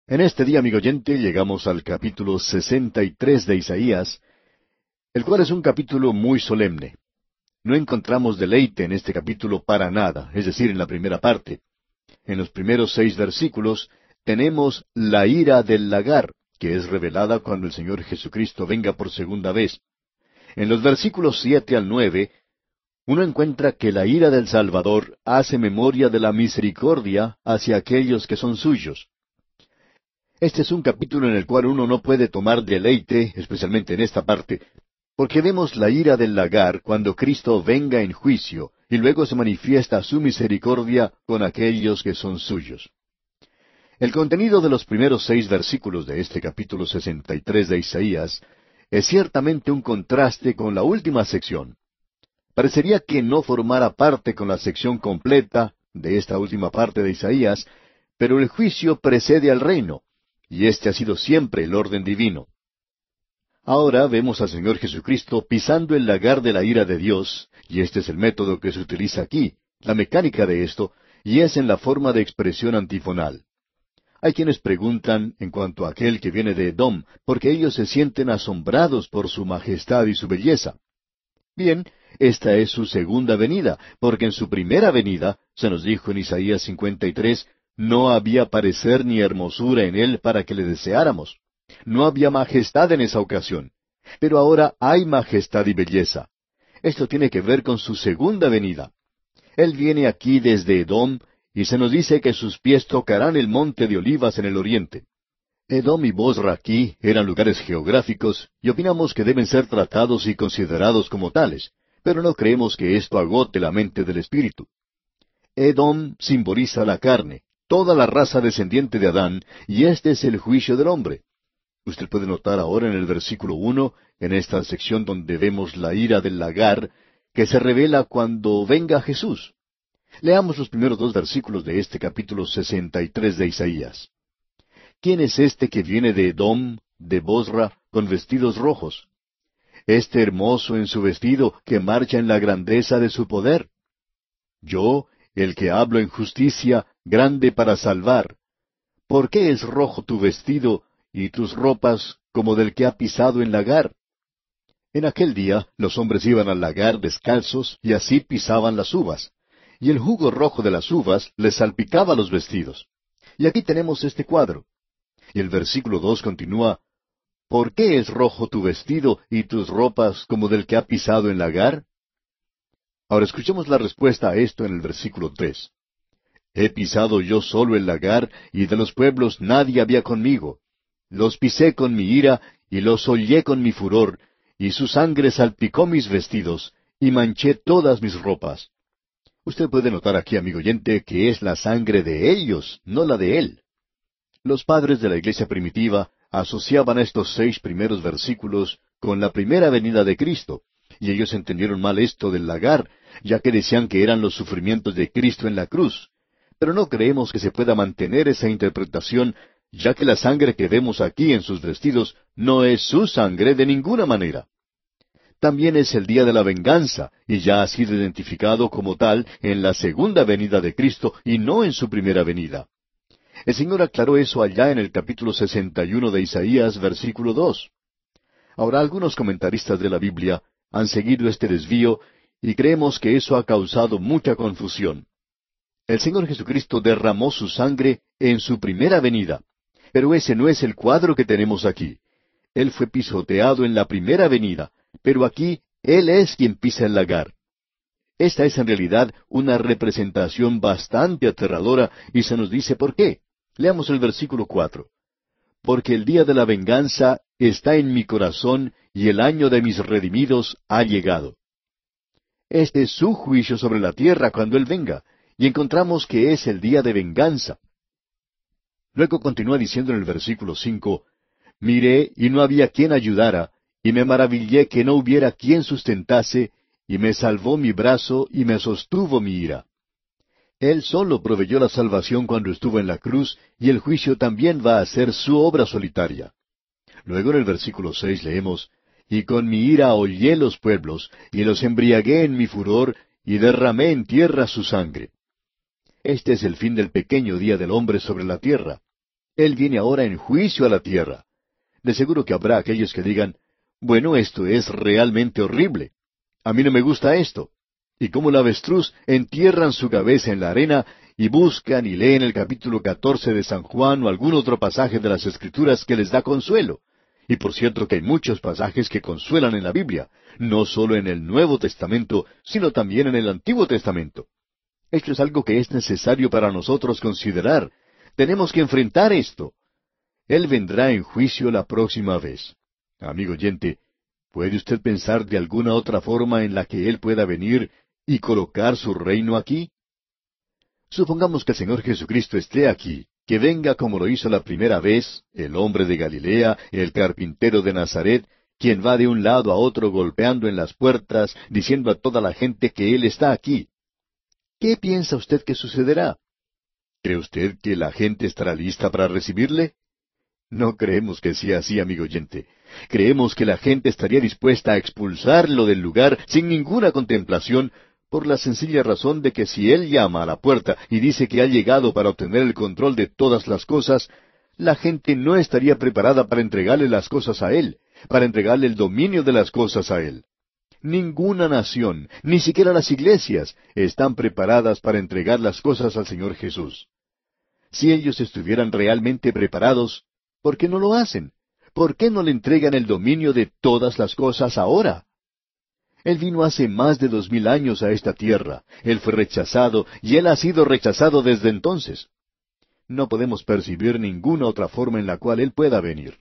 En este día, amigo oyente, llegamos al capítulo 63 de Isaías, el cual es un capítulo muy solemne. No encontramos deleite en este capítulo para nada, es decir, en la primera parte. En los primeros 6 versículos tenemos la ira del lagar, que es revelada cuando el Señor Jesucristo venga por segunda vez. En los versículos 7 al 9, uno encuentra que la ira del Salvador hace memoria de la misericordia hacia aquellos que son suyos. Este es un capítulo en el cual uno no puede tomar deleite, especialmente en esta parte, porque vemos la ira del lagar cuando Cristo venga en juicio, y luego se manifiesta su misericordia con aquellos que son suyos. El contenido de los primeros 6 versículos de este capítulo 63 de Isaías es ciertamente un contraste con la última sección. Parecería que no formara parte con la sección completa de esta última parte de Isaías, pero el juicio precede al reino, y este ha sido siempre el orden divino. Ahora vemos al Señor Jesucristo pisando el lagar de la ira de Dios, y este es el método que se utiliza aquí, la mecánica de esto, y es en la forma de expresión antifonal. Hay quienes preguntan en cuanto a aquel que viene de Edom, porque ellos se sienten asombrados por su majestad y su belleza. Bien, esta es su segunda venida, porque en su primera venida, se nos dijo en Isaías 53, no había parecer ni hermosura en él para que le deseáramos. No había majestad en esa ocasión. Pero ahora hay majestad y belleza. Esto tiene que ver con su segunda venida. Él viene aquí desde Edom, y se nos dice que sus pies tocarán el monte de Olivas en el oriente. Edom y Bosra aquí eran lugares geográficos, y opinamos que deben ser tratados y considerados como tales, pero no creemos que esto agote la mente del espíritu. Edom simboliza la carne, toda la raza descendiente de Adán, y este es el juicio del hombre. Usted puede notar ahora en el versículo 1, en esta sección donde vemos la ira del lagar, que se revela cuando venga Jesús. Leamos los primeros 2 versículos de este capítulo 63 de Isaías. ¿Quién es este que viene de Edom, de Bosra, con vestidos rojos? Este hermoso en su vestido, que marcha en la grandeza de su poder. Yo, el que hablo en justicia, grande para salvar. ¿Por qué es rojo tu vestido, y tus ropas como del que ha pisado en lagar? En aquel día los hombres iban al lagar descalzos, y así pisaban las uvas, y el jugo rojo de las uvas les salpicaba los vestidos. Y aquí tenemos este cuadro. Y el versículo 2 continúa, ¿por qué es rojo tu vestido y tus ropas como del que ha pisado en lagar? Ahora escuchemos la respuesta a esto en el versículo 3. He pisado yo solo el lagar, y de los pueblos nadie había conmigo. Los pisé con mi ira, y los hollé con mi furor, y su sangre salpicó mis vestidos, y manché todas mis ropas. Usted puede notar aquí, amigo oyente, que es la sangre de ellos, no la de él. Los padres de la iglesia primitiva asociaban estos 6 primeros versículos con la primera venida de Cristo, y ellos entendieron mal esto del lagar, ya que decían que eran los sufrimientos de Cristo en la cruz. Pero no creemos que se pueda mantener esa interpretación, ya que la sangre que vemos aquí en sus vestidos no es su sangre de ninguna manera. También es el día de la venganza, y ya ha sido identificado como tal en la segunda venida de Cristo y no en su primera venida. El Señor aclaró eso allá en el capítulo 61 de Isaías, versículo 2. Ahora, algunos comentaristas de la Biblia han seguido este desvío y creemos que eso ha causado mucha confusión. El Señor Jesucristo derramó su sangre en su primera venida, pero ese no es el cuadro que tenemos aquí. Él fue pisoteado en la primera venida, pero aquí Él es quien pisa el lagar. Esta es en realidad una representación bastante aterradora y se nos dice por qué. Leamos el versículo 4. Porque el día de la venganza está en mi corazón y el año de mis redimidos ha llegado. Este es su juicio sobre la tierra cuando Él venga, y encontramos que es el día de venganza. Luego continúa diciendo en el versículo 5, miré y no había quien ayudara, y me maravillé que no hubiera quien sustentase, y me salvó mi brazo y me sostuvo mi ira. Él solo proveyó la salvación cuando estuvo en la cruz, y el juicio también va a ser su obra solitaria. Luego en el versículo 6 leemos, y con mi ira hollé los pueblos, y los embriagué en mi furor, y derramé en tierra su sangre. Este es el fin del pequeño día del hombre sobre la tierra. Él viene ahora en juicio a la tierra. De seguro que habrá aquellos que digan, bueno, esto es realmente horrible. A mí no me gusta esto. Y como el avestruz entierran su cabeza en la arena y buscan y leen el capítulo 14 de San Juan o algún otro pasaje de las Escrituras que les da consuelo. Y por cierto que hay muchos pasajes que consuelan en la Biblia, no solo en el Nuevo Testamento, sino también en el Antiguo Testamento. Esto es algo que es necesario para nosotros considerar. Tenemos que enfrentar esto. Él vendrá en juicio la próxima vez. Amigo oyente, ¿puede usted pensar de alguna otra forma en la que Él pueda venir y colocar su reino aquí? Supongamos que el Señor Jesucristo esté aquí, que venga como lo hizo la primera vez, el hombre de Galilea, el carpintero de Nazaret, quien va de un lado a otro golpeando en las puertas, diciendo a toda la gente que Él está aquí. ¿Qué piensa usted que sucederá? ¿Cree usted que la gente estará lista para recibirle? No creemos que sea así, amigo oyente. Creemos que la gente estaría dispuesta a expulsarlo del lugar sin ninguna contemplación, por la sencilla razón de que si Él llama a la puerta y dice que ha llegado para obtener el control de todas las cosas, la gente no estaría preparada para entregarle las cosas a Él, para entregarle el dominio de las cosas a Él. Ninguna nación, ni siquiera las iglesias, están preparadas para entregar las cosas al Señor Jesús. Si ellos estuvieran realmente preparados, ¿por qué no lo hacen? ¿Por qué no le entregan el dominio de todas las cosas ahora? Él vino hace más de 2000 años a esta tierra. Él fue rechazado y Él ha sido rechazado desde entonces. No podemos percibir ninguna otra forma en la cual Él pueda venir.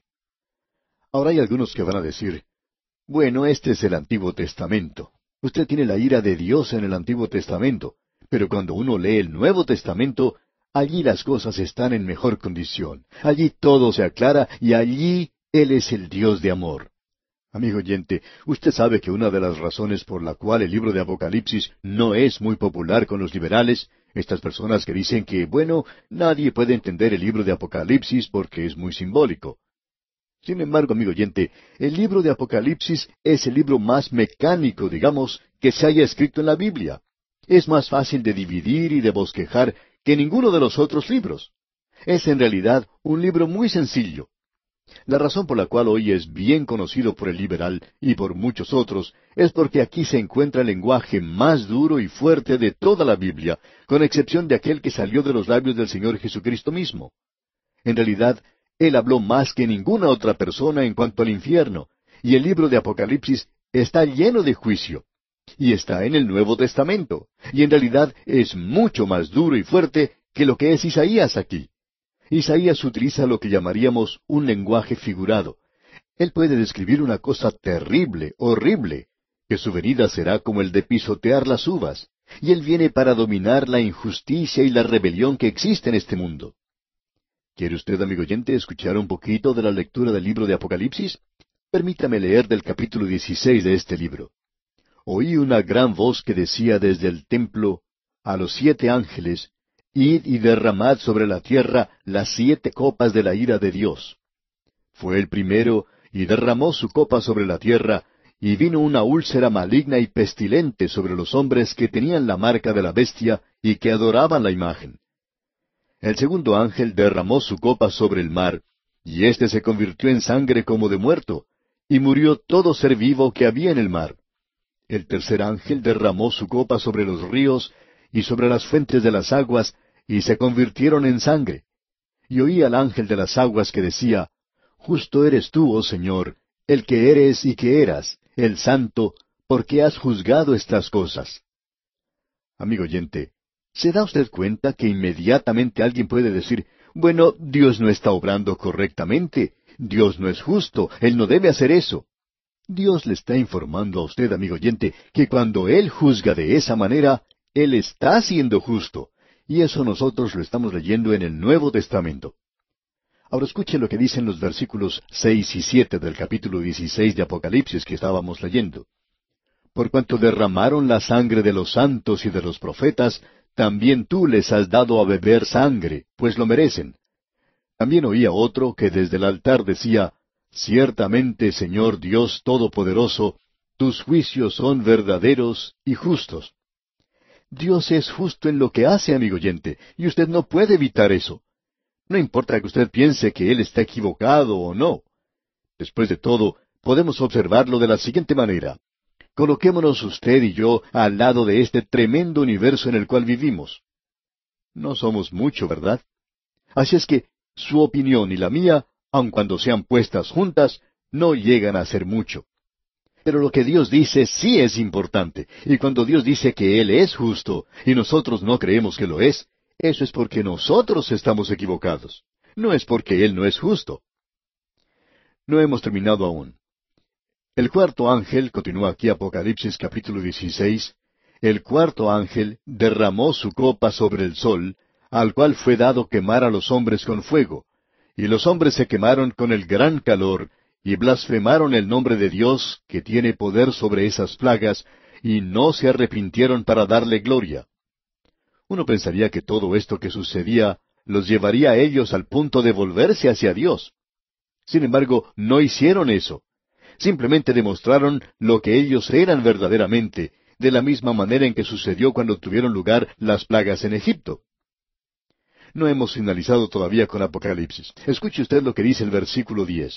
Ahora hay algunos que van a decir, bueno, este es el Antiguo Testamento. Usted tiene la ira de Dios en el Antiguo Testamento, pero cuando uno lee el Nuevo Testamento, allí las cosas están en mejor condición. Allí todo se aclara y allí Él es el Dios de amor. Amigo oyente, usted sabe que una de las razones por la cual el libro de Apocalipsis no es muy popular con los liberales, estas personas que dicen que, bueno, nadie puede entender el libro de Apocalipsis porque es muy simbólico. Sin embargo, amigo oyente, el libro de Apocalipsis es el libro más mecánico, digamos, que se haya escrito en la Biblia. Es más fácil de dividir y de bosquejar que ninguno de los otros libros. Es en realidad un libro muy sencillo. La razón por la cual hoy es bien conocido por el liberal y por muchos otros es porque aquí se encuentra el lenguaje más duro y fuerte de toda la Biblia, con excepción de aquel que salió de los labios del Señor Jesucristo mismo. En realidad, Él habló más que ninguna otra persona en cuanto al infierno, y el libro de Apocalipsis está lleno de juicio. Y está en el Nuevo Testamento, y en realidad es mucho más duro y fuerte que lo que es Isaías aquí. Isaías utiliza lo que llamaríamos un lenguaje figurado. Él puede describir una cosa terrible, horrible, que su venida será como el de pisotear las uvas, y Él viene para dominar la injusticia y la rebelión que existe en este mundo. ¿Quiere usted, amigo oyente, escuchar un poquito de la lectura del libro de Apocalipsis? Permítame leer del capítulo 16 de este libro. Oí una gran voz que decía desde el templo a los 7 ángeles, Id y derramad sobre la tierra las 7 copas de la ira de Dios. Fue el primero, y derramó su copa sobre la tierra, y vino una úlcera maligna y pestilente sobre los hombres que tenían la marca de la bestia y que adoraban la imagen. El segundo ángel derramó su copa sobre el mar, y éste se convirtió en sangre como de muerto, y murió todo ser vivo que había en el mar. El tercer ángel derramó su copa sobre los ríos y sobre las fuentes de las aguas, y se convirtieron en sangre. Y oí al ángel de las aguas que decía, Justo eres tú, oh Señor, el que eres y que eras, el Santo, porque has juzgado estas cosas. Amigo oyente, ¿se da usted cuenta que inmediatamente alguien puede decir, bueno, Dios no está obrando correctamente, Dios no es justo, Él no debe hacer eso? Dios le está informando a usted, amigo oyente, que cuando Él juzga de esa manera, Él está siendo justo. Y eso nosotros lo estamos leyendo en el Nuevo Testamento. Ahora escuche lo que dicen los versículos 6 y 7 del capítulo 16 de Apocalipsis que estábamos leyendo. Por cuanto derramaron la sangre de los santos y de los profetas, también tú les has dado a beber sangre, pues lo merecen. También oía otro que desde el altar decía, Ciertamente, Señor Dios Todopoderoso, tus juicios son verdaderos y justos. Dios es justo en lo que hace, amigo oyente, y usted no puede evitar eso. No importa que usted piense que él está equivocado o no. Después de todo, podemos observarlo de la siguiente manera. Coloquémonos usted y yo al lado de este tremendo universo en el cual vivimos. No somos mucho, ¿verdad? Así es que su opinión y la mía, aun cuando sean puestas juntas, no llegan a ser mucho. Pero lo que Dios dice sí es importante, y cuando Dios dice que Él es justo, y nosotros no creemos que lo es, eso es porque nosotros estamos equivocados. No es porque Él no es justo. No hemos terminado aún. El cuarto ángel, continúa aquí Apocalipsis capítulo 16, el cuarto ángel derramó su copa sobre el sol, al cual fue dado quemar a los hombres con fuego. Y los hombres se quemaron con el gran calor, y blasfemaron el nombre de Dios, que tiene poder sobre esas plagas, y no se arrepintieron para darle gloria. Uno pensaría que todo esto que sucedía los llevaría a ellos al punto de volverse hacia Dios. Sin embargo, no hicieron eso. Simplemente demostraron lo que ellos eran verdaderamente, de la misma manera en que sucedió cuando tuvieron lugar las plagas en Egipto. No hemos finalizado todavía con Apocalipsis. Escuche usted lo que dice el versículo 10.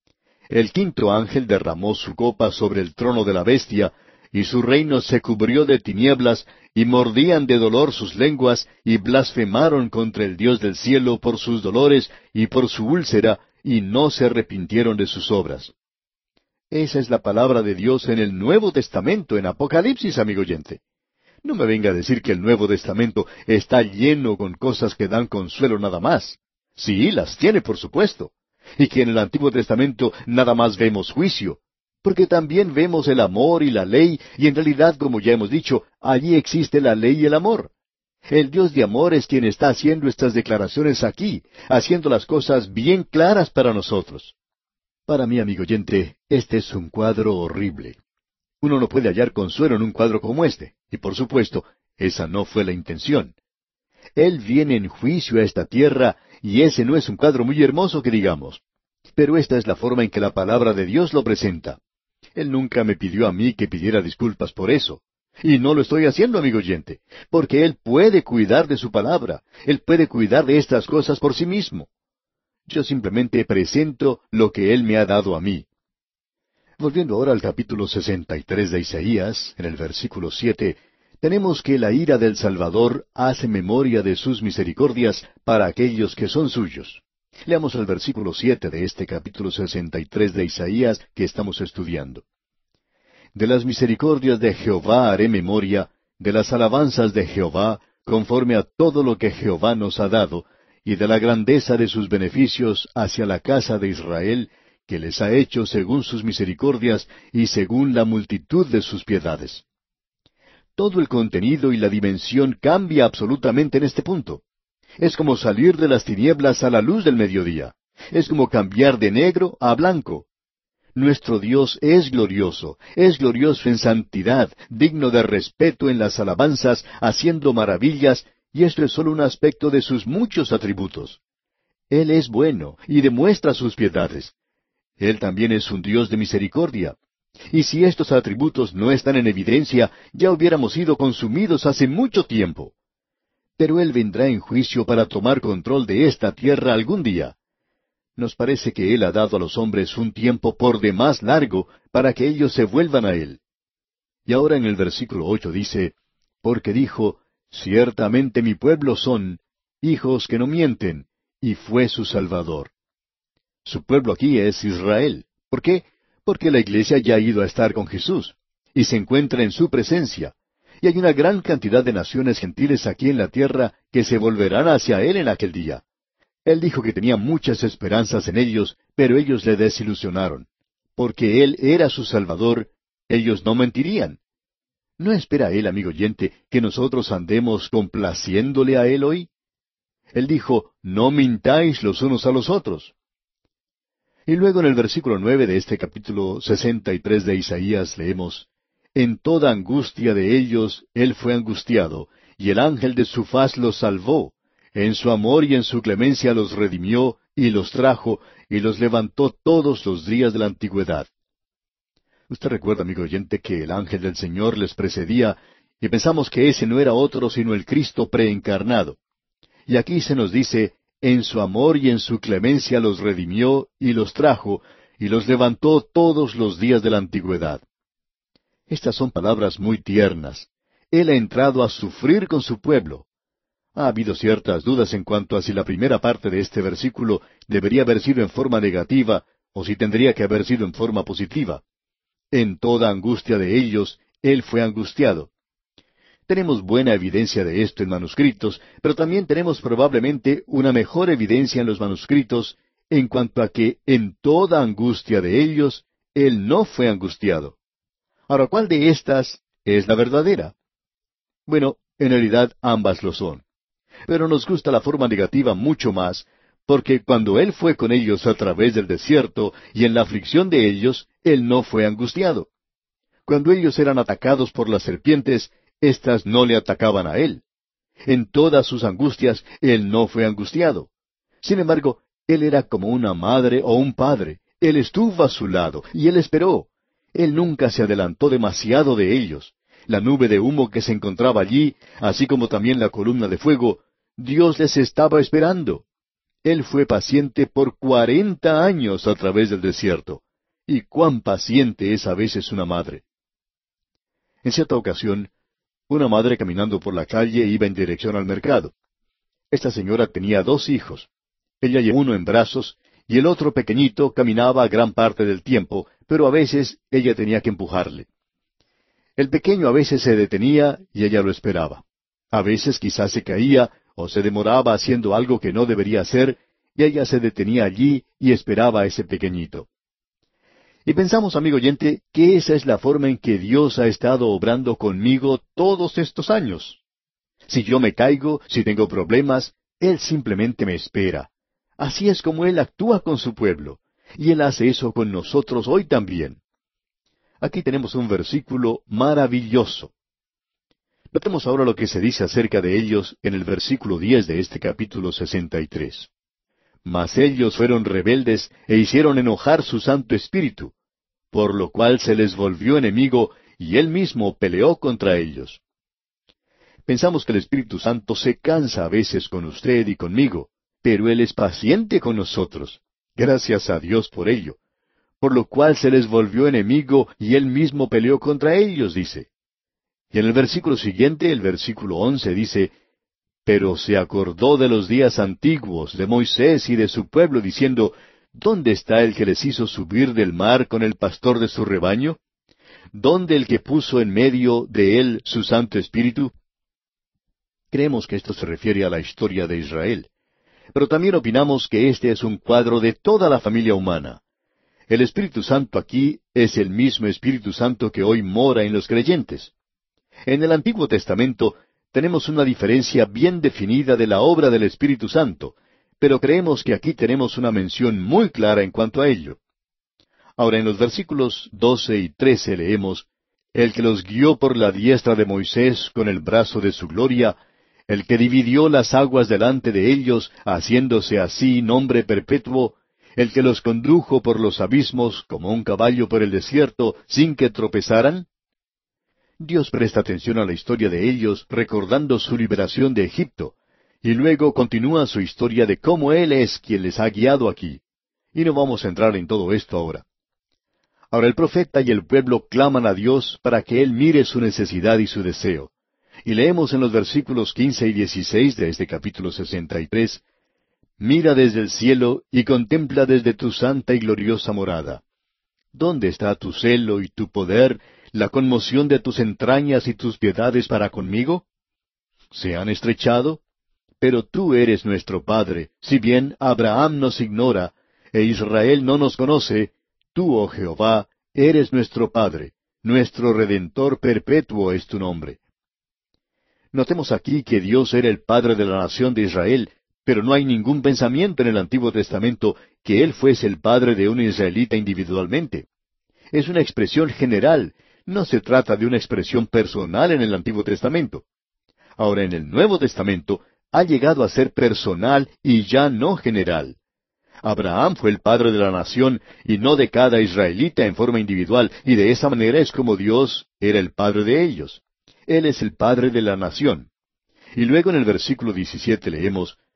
El quinto ángel derramó su copa sobre el trono de la bestia, y su reino se cubrió de tinieblas, y mordían de dolor sus lenguas, y blasfemaron contra el Dios del cielo por sus dolores y por su úlcera, y no se arrepintieron de sus obras. Esa es la palabra de Dios en el Nuevo Testamento, en Apocalipsis, amigo oyente. No me venga a decir que el Nuevo Testamento está lleno con cosas que dan consuelo nada más. Sí, las tiene, por supuesto. Y que en el Antiguo Testamento nada más vemos juicio, porque también vemos el amor y la ley, y en realidad, como ya hemos dicho, allí existe la ley y el amor. El Dios de amor es quien está haciendo estas declaraciones aquí, haciendo las cosas bien claras para nosotros. Para mí, amigo oyente, este es un cuadro horrible. Uno no puede hallar consuelo en un cuadro como este, y por supuesto, esa no fue la intención. Él viene en juicio a esta tierra, y ese no es un cuadro muy hermoso que digamos. Pero esta es la forma en que la palabra de Dios lo presenta. Él nunca me pidió a mí que pidiera disculpas por eso. Y no lo estoy haciendo, amigo oyente, porque Él puede cuidar de su palabra. Él puede cuidar de estas cosas por sí mismo. Yo simplemente presento lo que Él me ha dado a mí. Volviendo ahora al capítulo 63 de Isaías, en el versículo 7, tenemos que la ira del Salvador hace memoria de sus misericordias para aquellos que son suyos. Leamos el versículo 7 de este capítulo 63 de Isaías que estamos estudiando. De las misericordias de Jehová haré memoria, de las alabanzas de Jehová, conforme a todo lo que Jehová nos ha dado, y de la grandeza de sus beneficios hacia la casa de Israel, que les ha hecho según sus misericordias y según la multitud de sus piedades. Todo el contenido y la dimensión cambia absolutamente en este punto. Es como salir de las tinieblas a la luz del mediodía. Es como cambiar de negro a blanco. Nuestro Dios es glorioso en santidad, digno de respeto en las alabanzas, haciendo maravillas, y esto es solo un aspecto de sus muchos atributos. Él es bueno y demuestra sus piedades. Él también es un Dios de misericordia. Y si estos atributos no están en evidencia, ya hubiéramos sido consumidos hace mucho tiempo. Pero Él vendrá en juicio para tomar control de esta tierra algún día. Nos parece que Él ha dado a los hombres un tiempo por demás largo para que ellos se vuelvan a Él. Y ahora en el versículo 8 dice, porque dijo, ciertamente mi pueblo son hijos que no mienten, y fue su Salvador. Su pueblo aquí es Israel. ¿Por qué? Porque la iglesia ya ha ido a estar con Jesús, y se encuentra en su presencia. Y hay una gran cantidad de naciones gentiles aquí en la tierra que se volverán hacia Él en aquel día. Él dijo que tenía muchas esperanzas en ellos, pero ellos le desilusionaron. Porque Él era su Salvador, ellos no mentirían. ¿No espera Él, amigo oyente, que nosotros andemos complaciéndole a Él hoy? Él dijo, no mintáis los unos a los otros. Y luego en el versículo 9 de este capítulo 63 de Isaías leemos, en toda angustia de ellos Él fue angustiado, y el ángel de su faz los salvó. En su amor y en su clemencia los redimió, y los trajo, y los levantó todos los días de la antigüedad. Usted recuerda, amigo oyente, que el ángel del Señor les precedía, y pensamos que ese no era otro sino el Cristo preencarnado. Y aquí se nos dice, en su amor y en su clemencia los redimió y los trajo, y los levantó todos los días de la antigüedad. Estas son palabras muy tiernas. Él ha entrado a sufrir con su pueblo. Ha habido ciertas dudas en cuanto a si la primera parte de este versículo debería haber sido en forma negativa o si tendría que haber sido en forma positiva. En toda angustia de ellos, Él fue angustiado. Tenemos buena evidencia de esto en manuscritos, pero también tenemos probablemente una mejor evidencia en los manuscritos en cuanto a que en toda angustia de ellos, Él no fue angustiado. Ahora, ¿cuál de estas es la verdadera? Bueno, en realidad ambas lo son. Pero nos gusta la forma negativa mucho más, porque cuando Él fue con ellos a través del desierto y en la aflicción de ellos, Él no fue angustiado. Cuando ellos eran atacados por las serpientes, éstas no le atacaban a Él. En todas sus angustias, Él no fue angustiado. Sin embargo, Él era como una madre o un padre. Él estuvo a su lado y Él esperó. Él nunca se adelantó demasiado de ellos. La nube de humo que se encontraba allí, así como también la columna de fuego, Dios les estaba esperando. Él fue paciente por 40 años a través del desierto. Y cuán paciente es a veces una madre. En cierta ocasión, una madre caminando por la calle iba en dirección al mercado. Esta señora tenía 2 hijos. Ella llevaba uno en brazos y el otro pequeñito caminaba gran parte del tiempo, pero a veces ella tenía que empujarle. El pequeño a veces se detenía y ella lo esperaba. A veces quizás se caía o se demoraba haciendo algo que no debería hacer, y ella se detenía allí y esperaba a ese pequeñito. Y pensamos, amigo oyente, que esa es la forma en que Dios ha estado obrando conmigo todos estos años. Si yo me caigo, si tengo problemas, Él simplemente me espera. Así es como Él actúa con su pueblo, y Él hace eso con nosotros hoy también. Aquí tenemos un versículo maravilloso. Notemos ahora lo que se dice acerca de ellos en el versículo 10 de este capítulo 63. Mas ellos fueron rebeldes e hicieron enojar su Santo Espíritu, por lo cual se les volvió enemigo y Él mismo peleó contra ellos. Pensamos que el Espíritu Santo se cansa a veces con usted y conmigo, pero Él es paciente con nosotros. Gracias a Dios por ello. Por lo cual se les volvió enemigo y Él mismo peleó contra ellos, dice. Y en el versículo siguiente, el versículo 11, dice, pero se acordó de los días antiguos, de Moisés y de su pueblo, diciendo, ¿dónde está el que les hizo subir del mar con el pastor de su rebaño? ¿Dónde el que puso en medio de él su Santo Espíritu? Creemos que esto se refiere a la historia de Israel. Pero también opinamos que este es un cuadro de toda la familia humana. El Espíritu Santo aquí es el mismo Espíritu Santo que hoy mora en los creyentes. En el Antiguo Testamento tenemos una diferencia bien definida de la obra del Espíritu Santo, pero creemos que aquí tenemos una mención muy clara en cuanto a ello. Ahora, en los versículos 12 y 13 leemos, el que los guió por la diestra de Moisés con el brazo de su gloria, el que dividió las aguas delante de ellos, haciéndose así nombre perpetuo, el que los condujo por los abismos como un caballo por el desierto, sin que tropezaran. Dios presta atención a la historia de ellos, recordando su liberación de Egipto, y luego continúa su historia de cómo Él es quien les ha guiado aquí. Y no vamos a entrar en todo esto ahora. Ahora el profeta y el pueblo claman a Dios para que Él mire su necesidad y su deseo. Y leemos en los versículos 15 y 16 de este capítulo 63, mira desde el cielo y contempla desde tu santa y gloriosa morada. ¿Dónde está tu celo y tu poder, la conmoción de tus entrañas y tus piedades para conmigo? ¿Se han estrechado? Pero tú eres nuestro Padre, si bien Abraham nos ignora, e Israel no nos conoce, tú, oh Jehová, eres nuestro Padre, nuestro Redentor perpetuo es tu nombre. Notemos aquí que Dios era el Padre de la nación de Israel, pero no hay ningún pensamiento en el Antiguo Testamento que Él fuese el Padre de un israelita individualmente. Es una expresión general, no se trata de una expresión personal en el Antiguo Testamento. Ahora, en el Nuevo Testamento, ha llegado a ser personal y ya no general. Abraham fue el padre de la nación y no de cada israelita en forma individual, y de esa manera es como Dios era el padre de ellos. Él es el padre de la nación. Y luego en el versículo 17 leemos,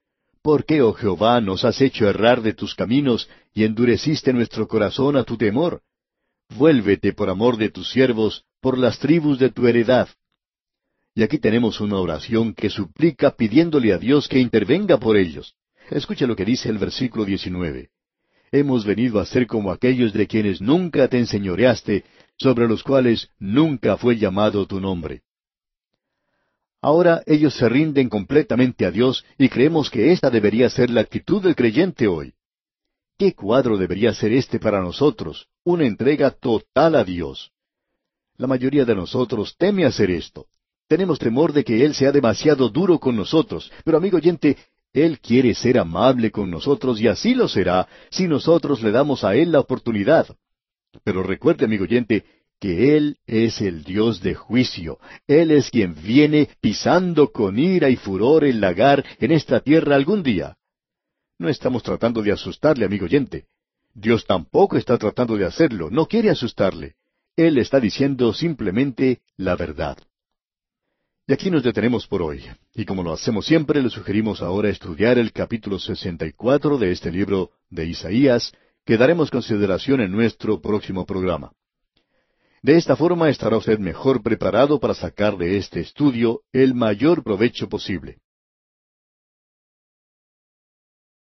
¿Por qué, oh Jehová, nos has hecho errar de tus caminos y endureciste nuestro corazón a tu temor? Vuélvete por amor de tus siervos, por las tribus de tu heredad. Y aquí tenemos una oración que suplica pidiéndole a Dios que intervenga por ellos. Escucha lo que dice el versículo 19. Hemos venido a ser como aquellos de quienes nunca te enseñoreaste, sobre los cuales nunca fue llamado tu nombre. Ahora ellos se rinden completamente a Dios y creemos que esta debería ser la actitud del creyente hoy. ¿Qué cuadro debería ser este para nosotros? Una entrega total a Dios. La mayoría de nosotros teme hacer esto. Tenemos temor de que Él sea demasiado duro con nosotros, pero amigo oyente, Él quiere ser amable con nosotros y así lo será si nosotros le damos a Él la oportunidad. Pero recuerde, amigo oyente, que Él es el Dios de juicio. Él es quien viene pisando con ira y furor el lagar en esta tierra algún día. No estamos tratando de asustarle, amigo oyente. Dios tampoco está tratando de hacerlo, no quiere asustarle. Él está diciendo simplemente la verdad. Y aquí nos detenemos por hoy. Y como lo hacemos siempre, le sugerimos ahora estudiar el capítulo 64 de este libro de Isaías, que daremos consideración en nuestro próximo programa. De esta forma estará usted mejor preparado para sacar de este estudio el mayor provecho posible.